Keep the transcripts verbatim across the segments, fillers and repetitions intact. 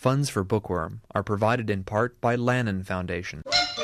Funds for Bookworm are provided in part by Lannan Foundation.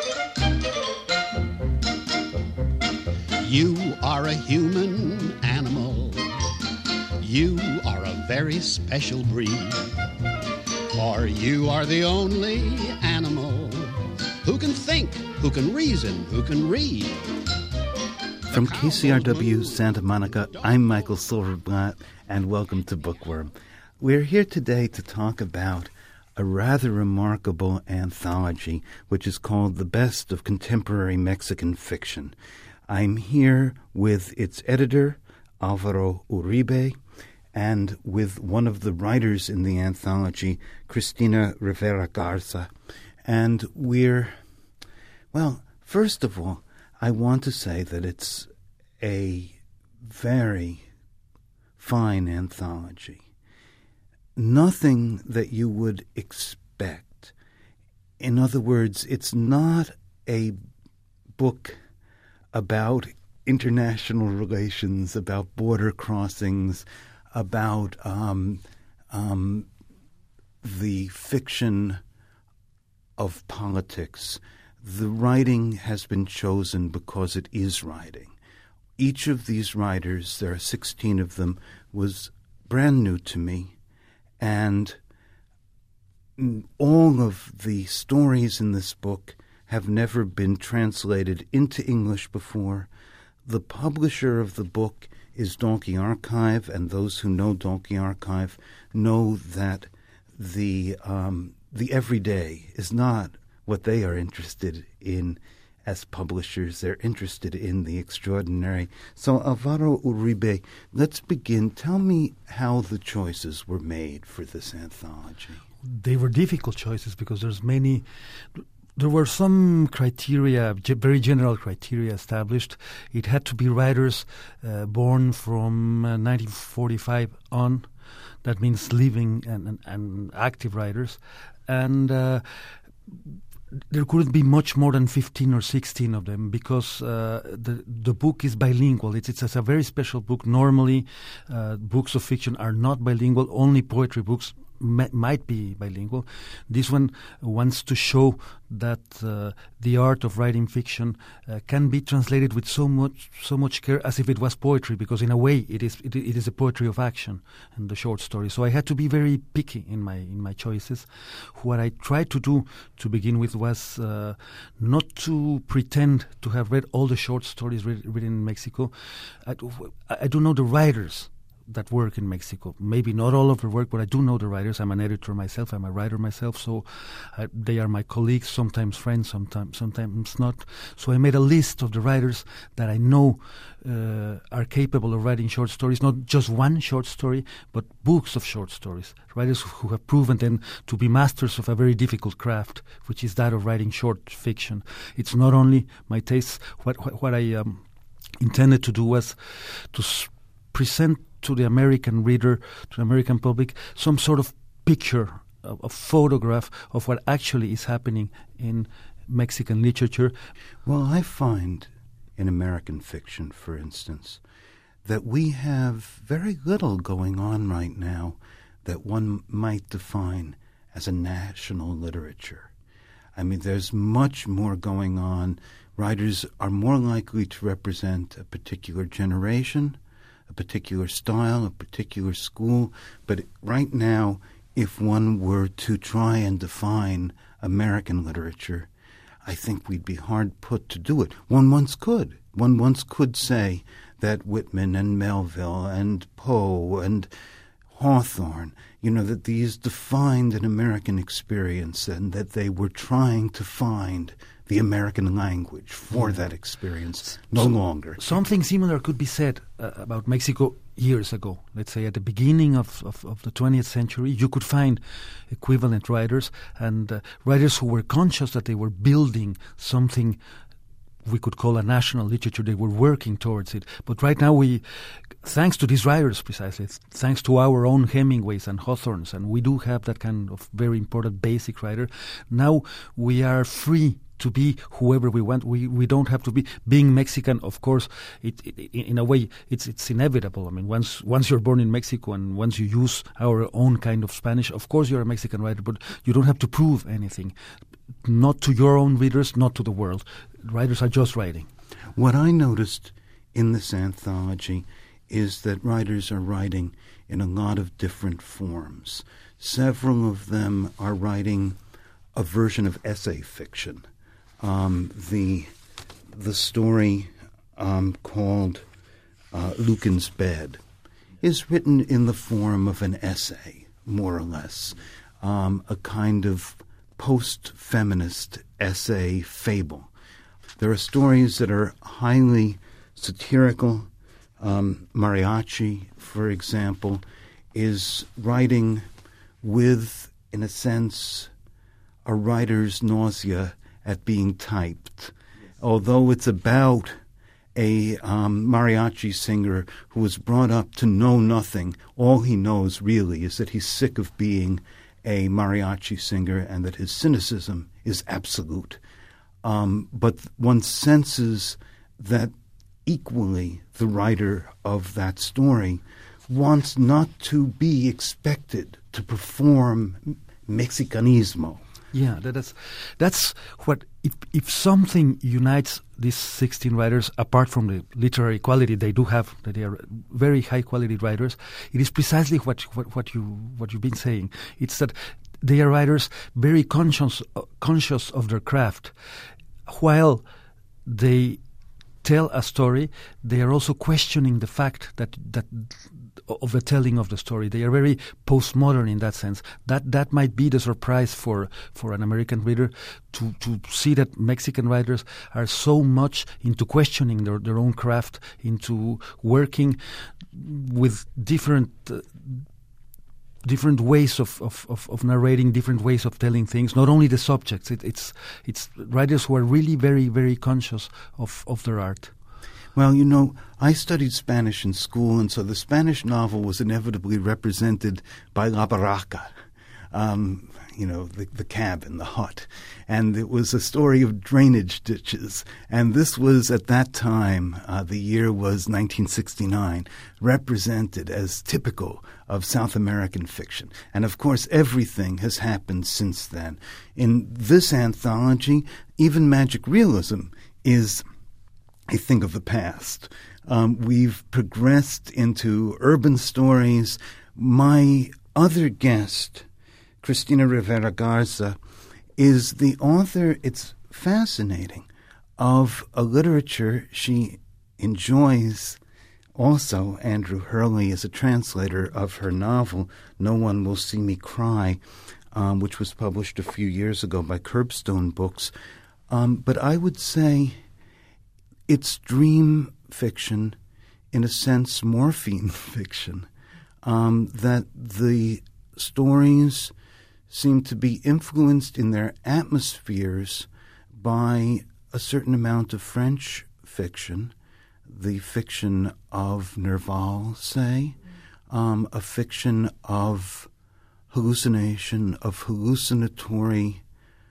You are a human animal. You are a very special breed. For you are the only animal who can think, who can reason, who can read. From K C R W Santa Monica, I'm Michael Silverblatt, and welcome to Bookworm. We're here today to talk about a rather remarkable anthology, which is called The Best of Contemporary Mexican Fiction. I'm here with its editor, Alvaro Uribe, and with one of the writers in the anthology, Cristina Rivera Garza. And we're, well, first of all, I want to say that it's a very fine anthology. Nothing that you would expect. In other words, it's not a book about international relations, about border crossings, about um, um, the fiction of politics. The writing has been chosen because it is writing. Each of these writers, there are sixteen of them, was brand new to me, and all of the stories in this book have never been translated into English before. The publisher of the book is Donkey Archive, and those who know Donkey Archive know that the um, the everyday is not what they are interested in as publishers. They're interested in the extraordinary. So, Alvaro Uribe, let's begin. Tell me how the choices were made for this anthology. They were difficult choices because there's many... There were some criteria, very general criteria established. It had to be writers uh, born from uh, nineteen forty-five on. That means living and, and, and active writers. And uh, there couldn't be much more than fifteen or sixteen of them because uh, the the book is bilingual. It's, it's, it's a very special book. Normally, uh, books of fiction are not bilingual. Only poetry books might be bilingual. This one wants to show that uh, the art of writing fiction uh, can be translated with so much so much care as if it was poetry, because in a way it is it, it is a poetry of action in the short story. So I had to be very picky in my in my choices. What I tried to do to begin with was uh, not to pretend to have read all the short stories read, written in Mexico. I, I do know the writers that work in Mexico. Maybe not all of their work, but I do know the writers. I'm an editor myself. I'm a writer myself. So uh, they are my colleagues, sometimes friends, sometimes sometimes not. So I made a list of the writers that I know uh, are capable of writing short stories, not just one short story, but books of short stories. Writers who have proven then to be masters of a very difficult craft, which is that of writing short fiction. It's not only my tastes. What, what, what I um, intended to do was to s- present to the American reader, to the American public, some sort of picture, a, a photograph of what actually is happening in Mexican literature. Well, I find in American fiction, for instance, that we have very little going on right now that one might define as a national literature. I mean, there's much more going on. Writers are more likely to represent a particular generation, a particular style, a particular school. But right now, if one were to try and define American literature, I think we'd be hard put to do it. One once could. One once could say that Whitman and Melville and Poe and Hawthorne, you know, that these defined an American experience and that they were trying to find the American language for that experience. No so, longer. Something similar could be said uh, about Mexico years ago. Let's say at the beginning of, of, of the twentieth century, you could find equivalent writers and uh, writers who were conscious that they were building something we could call a national literature. They were working towards it. But right now we, thanks to these writers precisely, thanks to our own Hemingways and Hawthornes, and we do have that kind of very important basic writer, now we are free to be whoever we want. We we don't have to be being Mexican. Of course, it, it, in a way it's it's inevitable. I mean, once once you're born in Mexico and once you use our own kind of Spanish, of course you're a Mexican writer, but you don't have to prove anything, not to your own readers, not to the world. Writers are just writing. What I noticed in this anthology is that writers are writing in a lot of different forms. Several of them are writing a version of essay fiction. Um, the the story um, called uh, Lucan's Bed is written in the form of an essay, more or less, um, a kind of post-feminist essay fable. There are stories that are highly satirical. Um, Mariachi, for example, is writing with, in a sense, a writer's nausea at being typed. Although it's about a um, mariachi singer who was brought up to know nothing, all he knows really is that he's sick of being a mariachi singer and that his cynicism is absolute. Um, but one senses that equally the writer of that story wants not to be expected to perform Mexicanismo. Yeah, that, that's that's what if if something unites these sixteen writers, apart from the literary quality they do have, that they are very high quality writers, it is precisely what what, what you what you've been saying. It's that they are writers very conscious uh, conscious of their craft, while they tell a story. They are also questioning the fact that that. of the telling of the story. They are very postmodern in that sense. That that might be the surprise for, for an American reader to, to see that Mexican writers are so much into questioning their, their own craft, into working with different uh, different ways of, of, of, of narrating, different ways of telling things, not only the subjects. It, it's it's writers who are really very, very conscious of, of their art. Well, you know, I studied Spanish in school, and so the Spanish novel was inevitably represented by La Barraca, um, you know, the, the cabin, the hut. And it was a story of drainage ditches. And this was, at that time, uh, the year was nineteen sixty-nine, represented as typical of South American fiction. And, of course, everything has happened since then. In this anthology, even magic realism is I think of the past. Um, we've progressed into urban stories. My other guest, Cristina Rivera Garza, is the author, it's fascinating, of a literature she enjoys. Also, Andrew Hurley is a translator of her novel, No One Will See Me Cry, um, which was published a few years ago by Curbstone Books. Um, but I would say it's dream fiction, in a sense morphine fiction, um, that the stories seem to be influenced in their atmospheres by a certain amount of French fiction, the fiction of Nerval, say, um, a fiction of hallucination, of hallucinatory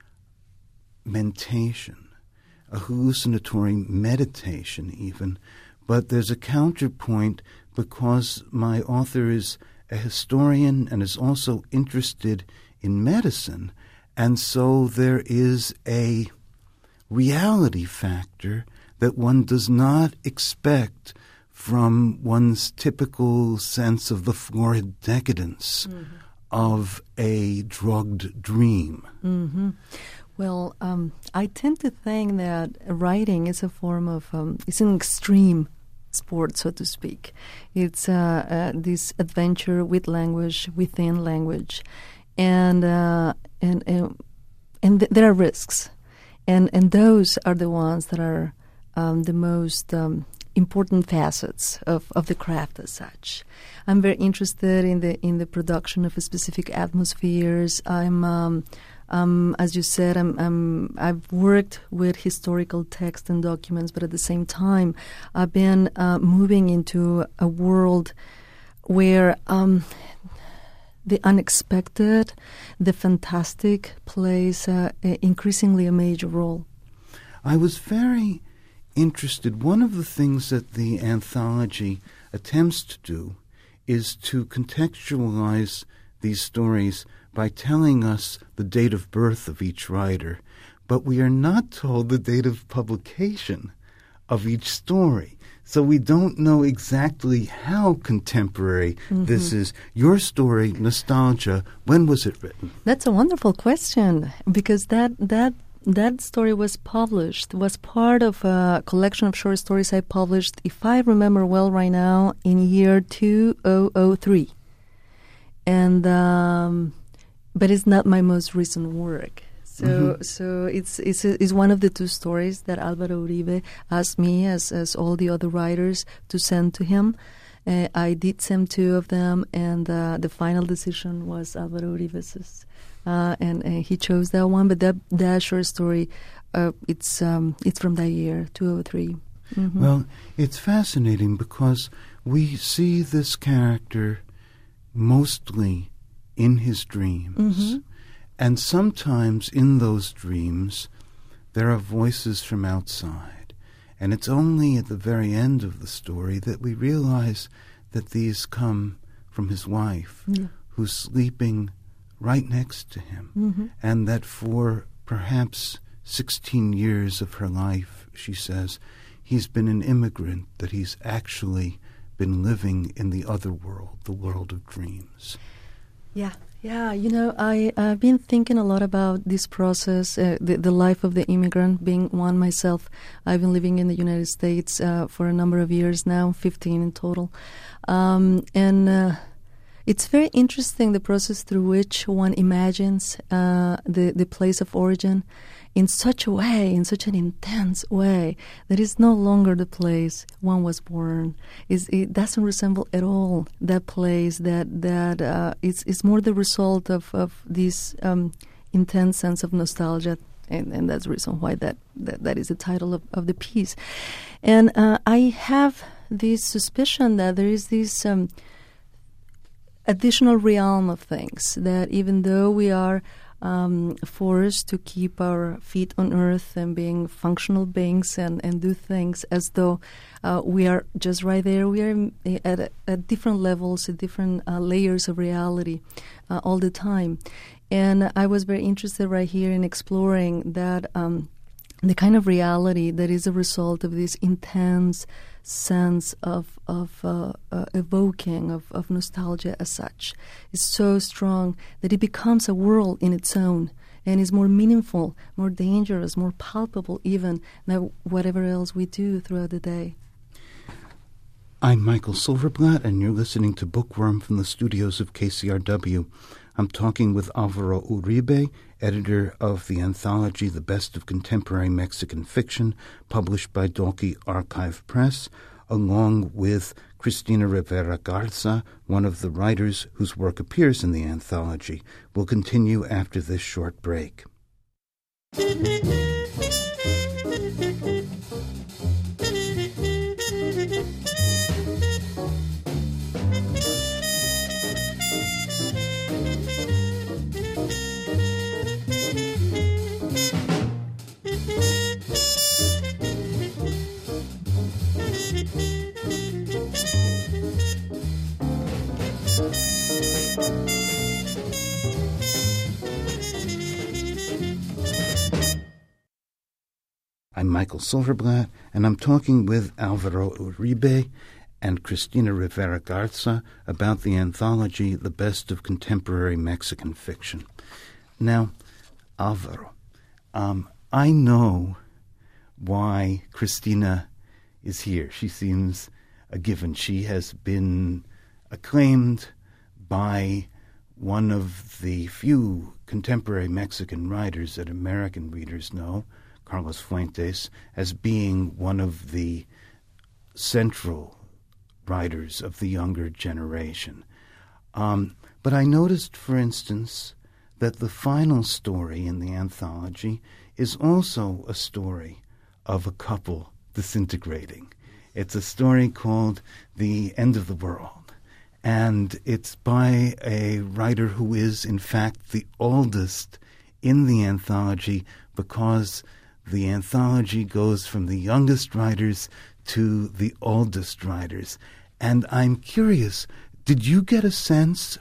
mentation, a hallucinatory meditation even. But there's a counterpoint because my author is a historian and is also interested in medicine. And so there is a reality factor that one does not expect from one's typical sense of the florid decadence mm-hmm. of a drugged dream. Mm-hmm. Well, um, I tend to think that writing is a form of, um, it's an extreme sport, so to speak. It's uh, uh, this adventure with language, within language. And uh, and and, and th- there are risks. And, and those are the ones that are um, the most um, important facets of, of the craft as such. I'm very interested in the in the production of specific atmospheres. I'm... Um, Um, as you said, I'm, I'm, I've worked with historical text and documents, but at the same time, I've been uh, moving into a world where um, the unexpected, the fantastic plays uh, increasingly a major role. I was very interested. One of the things that the anthology attempts to do is to contextualize these stories by telling us the date of birth of each writer, but we are not told the date of publication of each story. So we don't know exactly how contemporary mm-hmm. this is. Your story, Nostalgia, when was it written? That's a wonderful question, because that that that story was published, was part of a collection of short stories I published, if I remember well right now, in year two thousand three. And um, but it's not my most recent work. So, mm-hmm. so it's it's it's one of the two stories that Álvaro Uribe asked me, as as all the other writers, to send to him. Uh, I did send two of them, and uh, the final decision was Álvaro Uribe's, uh, and, and he chose that one. But that that short story, uh, it's um, it's from that year, two thousand three. Mm-hmm. Well, it's fascinating because we see this character mostly in his dreams. Mm-hmm. And sometimes in those dreams, there are voices from outside. And it's only at the very end of the story that we realize that these come from his wife, yeah. who's sleeping right next to him. Mm-hmm. And that for perhaps sixteen years of her life, she says, he's been an immigrant, that he's actually been living in the other world, the world of dreams. Yeah. Yeah, you know, I, I've been thinking a lot about this process, uh, the, the life of the immigrant, being one myself. I've been living in the United States uh, for a number of years now, fifteen in total. Um, and uh, it's very interesting, the process through which one imagines uh, the, the place of origin in such a way, in such an intense way, that it's no longer the place one was born. It's, it doesn't resemble at all that place. That that uh, it's it's more the result of of this um, intense sense of nostalgia, and, and that's the reason why that that, that is the title of, of the piece. And uh, I have this suspicion that there is this um, additional realm of things, that even though we are Um, forced to keep our feet on earth and being functional beings and, and do things as though uh, we are just right there. We are at, at different levels, at different uh, layers of reality uh, all the time. And I was very interested right here in exploring that um, the kind of reality that is a result of this intense sense of of uh, uh, evoking of, of nostalgia as such is so strong that it becomes a world in its own and is more meaningful, more dangerous, more palpable even than whatever else we do throughout the day. I'm Michael Silverblatt, and you're listening to Bookworm from the studios of K C R W. I'm talking with Álvaro Uribe, editor of the anthology The Best of Contemporary Mexican Fiction, published by Dalkey Archive Press, along with Cristina Rivera Garza, one of the writers whose work appears in the anthology. We'll continue after this short break. I'm Michael Silverblatt, and I'm talking with Álvaro Uribe and Cristina Rivera Garza about the anthology The Best of Contemporary Mexican Fiction. Now, Álvaro, um, I know why Cristina is here. She seems a given. She has been acclaimed by one of the few contemporary Mexican writers that American readers know, Carlos Fuentes, as being one of the central writers of the younger generation. Um, but I noticed, for instance, that the final story in the anthology is also a story of a couple disintegrating. It's a story called The End of the World, and it's by a writer who is, in fact, the oldest in the anthology, because the anthology goes from the youngest writers to the oldest writers. And I'm curious, did you get a sense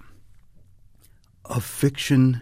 of fiction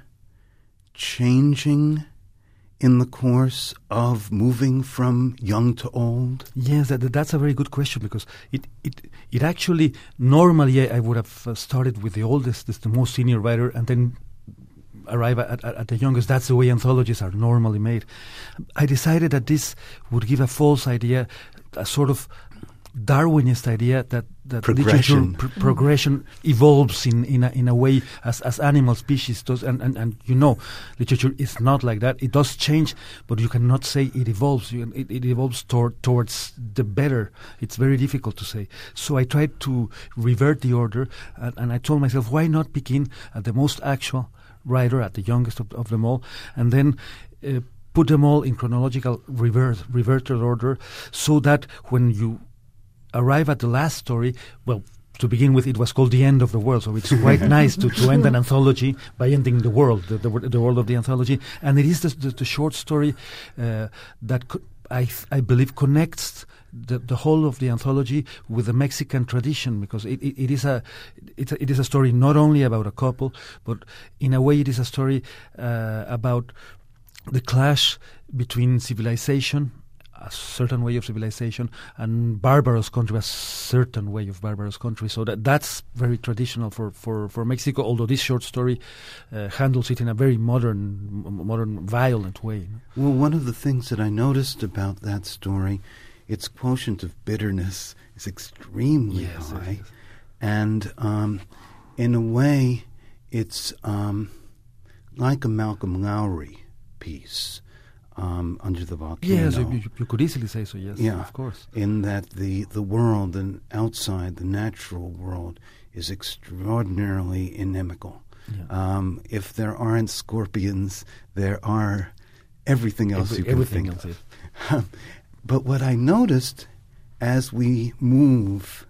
changing in the course of moving from young to old? Yes, that, that's a very good question, because it it, it actually, normally I would have uh, started with the oldest, this, the most senior writer, and then arrive at, at, at the youngest. That's the way anthologies are normally made. I decided that this would give a false idea, a sort of Darwinist idea that, that progression. literature pr- progression evolves in, in, a, in a way as, as animal species does. And, and, and, you know, literature is not like that. It does change, but you cannot say it evolves. You, it, it evolves toward, towards the better. It's very difficult to say. So I tried to revert the order, and, and I told myself, why not begin at the most actual writer, at the youngest of, of them all, and then uh, put them all in chronological reverse, reverted order, so that when you arrive at the last story, well, to begin with, it was called The End of the World, so it's quite nice to, to end an anthology by ending the world, the, the, the world of the anthology. And it is the, the, the short story uh, that co- I, I believe connects the, the whole of the anthology with the Mexican tradition, because it, it, it is a it, it is a story not only about a couple, but in a way it is a story uh, about the clash between civilization, a certain way of civilization, and barbarous country, a certain way of barbarous country. So that that's very traditional for, for, for Mexico, although this short story uh, handles it in a very modern, modern, violent way. Well, one of the things that I noticed about that story, its quotient of bitterness is extremely yes, high. Yes, yes. And um, in a way, it's um, like a Malcolm Lowry piece. Um, under the volcano. Yes, you, you could easily say so, yes, yeah, of course. In that the, the world and outside, the natural world, is extraordinarily inimical. Yeah. Um, if there aren't scorpions, there are everything else Every, you can everything think else, of. Yes. But what I noticed as we move,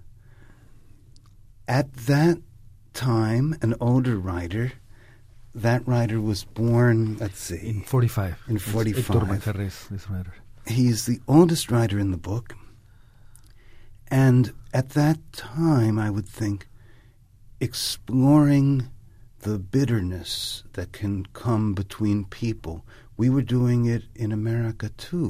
at that time, an older writer, that writer was born, let's see. In forty-five. In forty-five. Hector Manjarres, this writer. He's the oldest writer in the book. And at that time, I would think, exploring the bitterness that can come between people. We were doing it in America, too.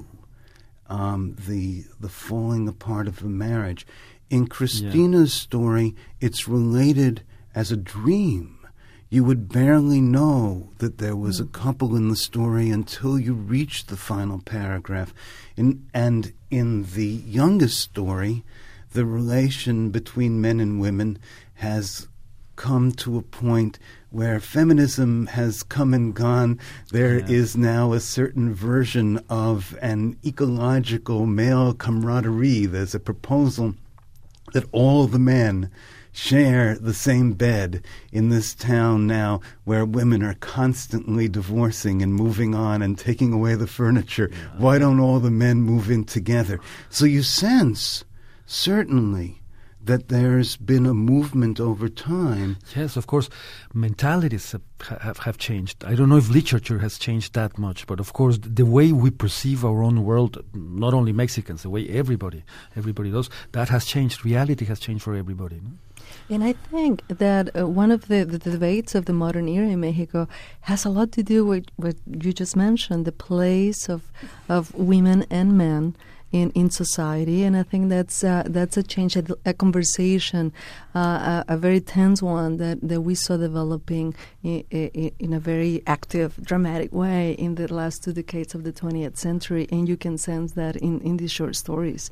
Um, the the falling apart of a marriage. In Christina's yeah. story, it's related as a dream. You would barely know that there was a couple in the story until you reached the final paragraph. In, and in the youngest story, the relation between men and women has come to a point where feminism has come and gone. There yeah. is now a certain version of an ecological male camaraderie. There's a proposal that all the men share the same bed in this town now, where women are constantly divorcing and moving on and taking away the furniture. Yeah. Why don't all the men move in together? So you sense, certainly, that there's been a movement over time. Yes, of course, mentalities have, have, have changed. I don't know if literature has changed that much, but of course, the way we perceive our own world, not only Mexicans, the way everybody, everybody does, that has changed. Reality has changed for everybody. No? And I think that uh, one of the, the debates of the modern era in Mexico has a lot to do with what you just mentioned, the place of of women and men in, in society. And I think that's uh, that's a change, a, a conversation, uh, a, a very tense one that, that we saw developing in, in, in a very active, dramatic way in the last two decades of the twentieth century. And you can sense that in, in these short stories.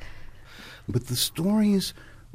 But the stories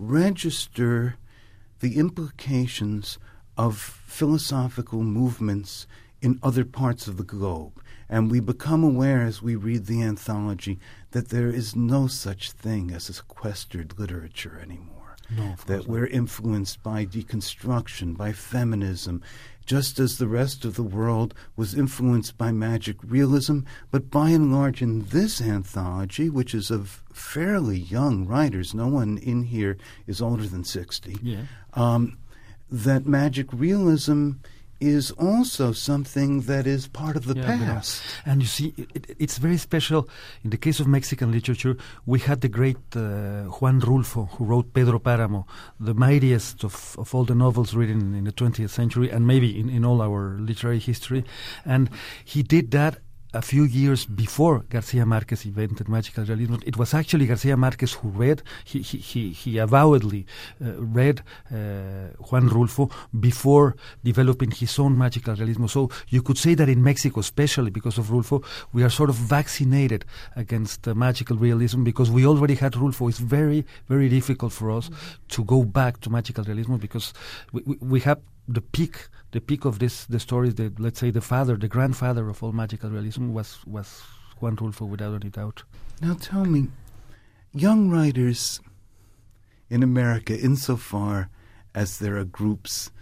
register the implications of philosophical movements in other parts of the globe. And we become aware as we read the anthology that there is no such thing as a sequestered literature anymore. No, that we're influenced by deconstruction, by feminism, just as the rest of the world was influenced by magic realism. But by and large, in this anthology, which is of fairly young writers, no one in here is older than sixty, yeah. um, that magic realism is also something that is part of the Yeah, past. And you see, it, it, it's very special. In the case of Mexican literature, we had the great uh, Juan Rulfo, who wrote Pedro Páramo, the mightiest of, of all the novels written in the twentieth century, and maybe in, in all our literary history. And he did that a few years before Garcia Marquez invented magical realism. It was actually Garcia Marquez who read, he he he, he avowedly uh, read uh, Juan Rulfo before developing his own magical realism. So you could say that in Mexico, especially because of Rulfo, we are sort of vaccinated against uh, magical realism because we already had Rulfo. It's very, very difficult for us mm-hmm. to go back to magical realism because we, we, we have the peak The peak of this, the stories, the, let's say the father, the grandfather of all magical realism was, was Juan Rulfo, without any doubt. Now tell me, young writers in America, insofar as there are groups,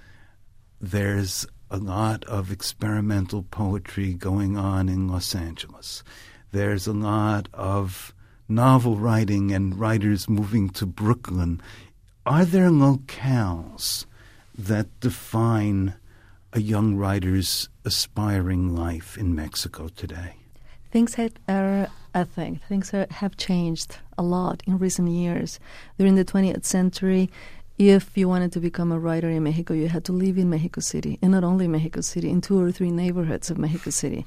there's a lot of experimental poetry going on in Los Angeles. There's a lot of novel writing and writers moving to Brooklyn. Are there locales that define a young writer's aspiring life in Mexico today? Things are, I think, things are, have changed a lot in recent years. During the twentieth century, if you wanted to become a writer in Mexico, you had to live in Mexico City, and not only Mexico City, in two or three neighborhoods of Mexico City,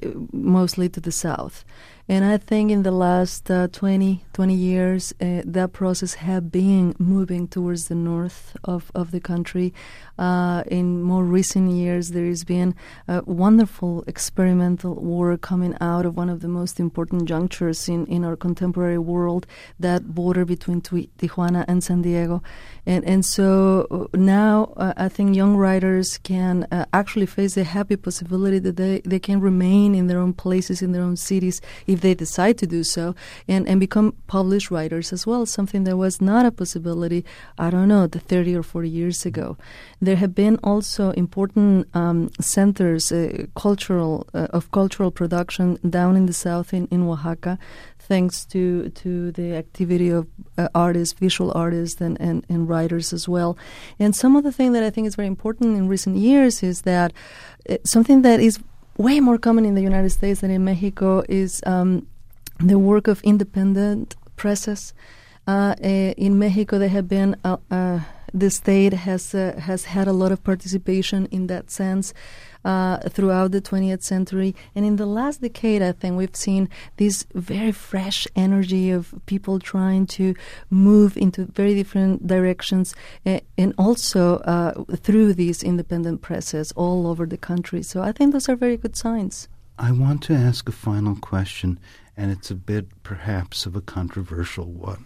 mostly to the south. And I think in the last uh, twenty, twenty years, uh, that process has been moving towards the north of, of the country. Uh, in more recent years, there has been a wonderful experimental work coming out of one of the most important junctures in, in our contemporary world, that border between Tijuana and San Diego. And, and so now uh, I think young writers can uh, actually face the happy possibility that they, they can remain in their own places, in their own cities, if they decide to do so, and, and become published writers as well, something that was not a possibility, I don't know, the thirty or forty years ago. There have been also important um, centers, uh, cultural uh, of cultural production down in the south in, in Oaxaca, thanks to, to the activity of uh, artists, visual artists, and, and, and writers as well. And some of the thing that I think is very important in recent years is that uh, something that is way more common in the United States than in Mexico is um, the work of independent presses. Uh, uh, in Mexico, there have been uh, uh, the state has uh, has had a lot of participation in that sense uh, throughout the twentieth century, and in the last decade, I think we've seen this very fresh energy of people trying to move into very different directions, uh, and also uh, through these independent presses all over the country. So I think those are very good signs. I want to ask a final question, and it's a bit perhaps of a controversial one.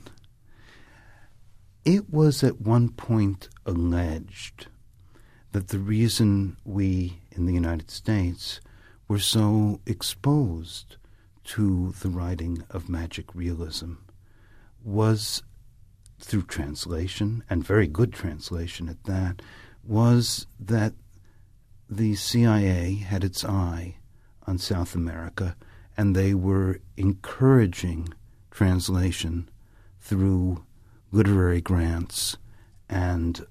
It was at one point alleged that the reason we in the United States were so exposed to the writing of magic realism was through translation, and very good translation at that, was that the C I A had its eye on South America, and they were encouraging translation through literary grants and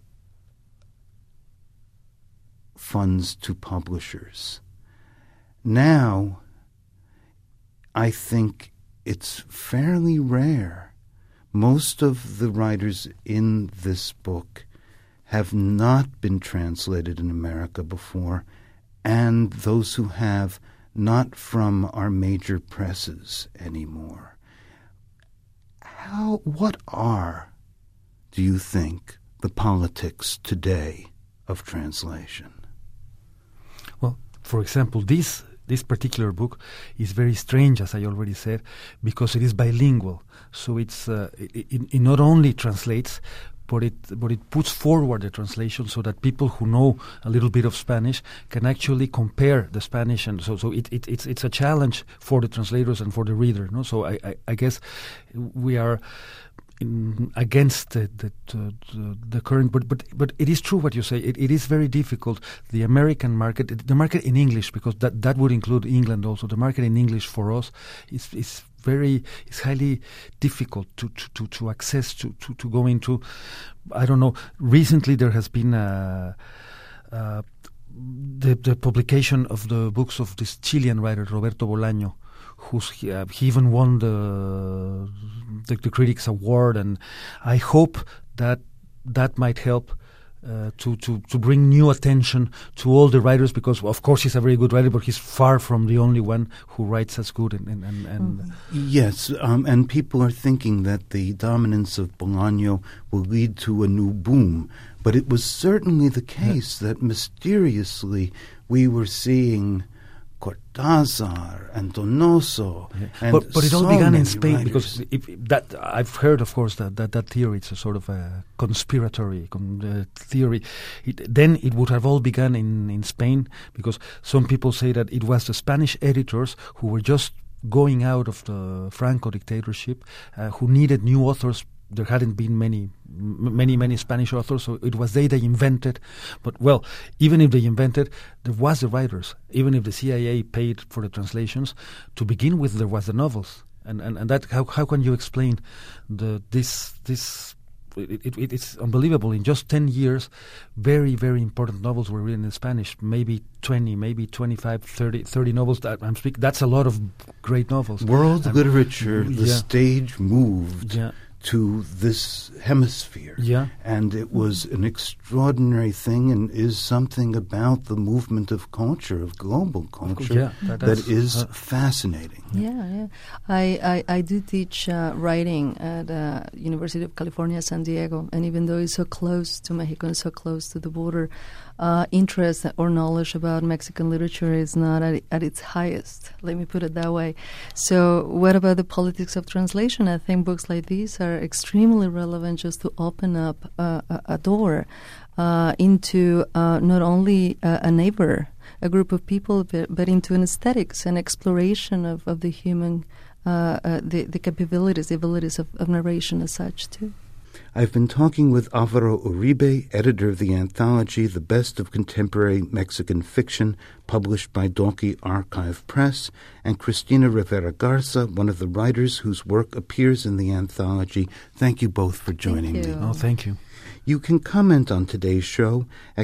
funds to publishers. Now, I think it's fairly rare. Most of the writers in this book have not been translated in America before, and those who have, not from our major presses anymore. How, what are, do you think, the politics today of translation? Well, for example, this this particular book is very strange, as I already said, because it is bilingual. So it's uh, it, it not only translates, but it but it puts forward the translation so that people who know a little bit of Spanish can actually compare the Spanish, and so so it, it it's it's a challenge for the translators and for the reader. No, so I I, I guess we are in, against the the, the the current, but but but it is true what you say. It, it is very difficult. The American market, the market in English, because that that would include England also. The market in English for us is is. Very, it's highly difficult to, to, to, to access, to, to, to go into. I don't know. Recently, there has been a, a the, the publication of the books of this Chilean writer Roberto Bolaño, who's he, uh, he even won the, the the Critics Award, and I hope that that might help uh, to, to to bring new attention to all the writers, because of course he's a very good writer, but he's far from the only one who writes as good. And, and, and, and Mm-hmm. Yes, um, and people are thinking that the dominance of Bolaño will lead to a new boom. But it was certainly the case yeah. that mysteriously we were seeing Cortázar and Donoso. Yeah. And but, but it all so began in many Spain, writers. because if, if that I've heard, of course, that, that, that theory. It's a sort of a conspiratory con, uh, theory. It, then it would have all begun in, in Spain, because some people say that it was the Spanish editors who were just going out of the Franco dictatorship, uh, who needed new authors. There hadn't been many, m- many, many Spanish authors, so it was they they invented. But, well, even if they invented, there was the writers. Even if the C I A paid for the translations, to begin with, there was the novels. And and, and that how how can you explain the this this? It, it, it's unbelievable. In just ten years, very, very important novels were written in Spanish. Maybe twenty, maybe twenty-five, thirty, thirty novels. That I'm speaking. That's a lot of great novels. World um, literature, the yeah. stage moved Yeah. to this hemisphere. Yeah. And it was an extraordinary thing, and is something about the movement of culture, of global culture, Yeah, that- that that's- is uh, fascinating. Yeah, yeah. I, I, I do teach uh, writing at uh, University of California, San Diego, and even though it's so close to Mexico and so close to the border, uh, interest or knowledge about Mexican literature is not at, at its highest. Let me put it that way. So what about the politics of translation? I think books like these are extremely relevant just to open up uh, a, a door uh, into uh, not only uh, a neighbor, a group of people, but, but into an aesthetics and exploration of, of the human, uh, uh, the, the capabilities, the abilities of, of narration as such, too. I've been talking with Alvaro Uribe, editor of the anthology The Best of Contemporary Mexican Fiction, published by Dalkey Archive Press, and Cristina Rivera Garza, one of the writers whose work appears in the anthology. Thank you both for joining Thank you. me. Oh, thank you. You can comment on today's show at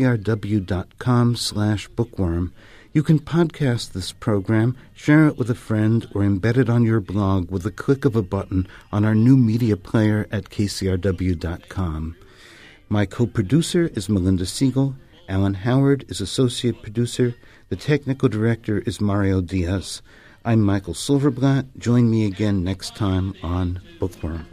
kcrw.com slash bookworm. You can podcast this program, share it with a friend, or embed it on your blog with a click of a button on our new media player at k c r w dot com. My co-producer is Melinda Siegel. Alan Howard is associate producer. The technical director is Mario Diaz. I'm Michael Silverblatt. Join me again next time on Bookworm.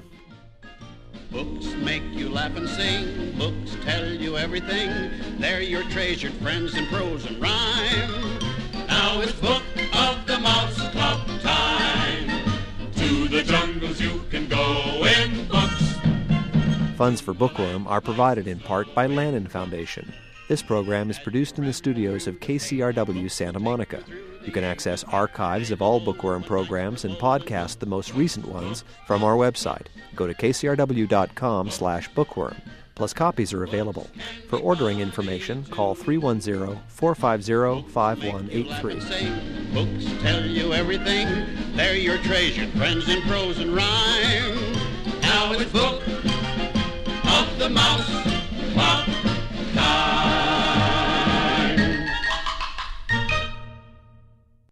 Books make you laugh and sing. Books tell you everything. They're your treasured friends in prose and rhyme. Now it's Book of the Mouse Club time. To the jungles you can go in books. Funds for Bookworm are provided in part by Lannan Foundation. This program is produced in the studios of K C R W Santa Monica. You can access archives of all Bookworm programs and podcast the most recent ones from our website. Go to k c r w dot com slash bookworm. Plus copies are available. For ordering information, call three one zero, four five zero, five one eight three. Books tell you everything. They're your treasured friends in prose and rhyme. Now it's Book of the Mouse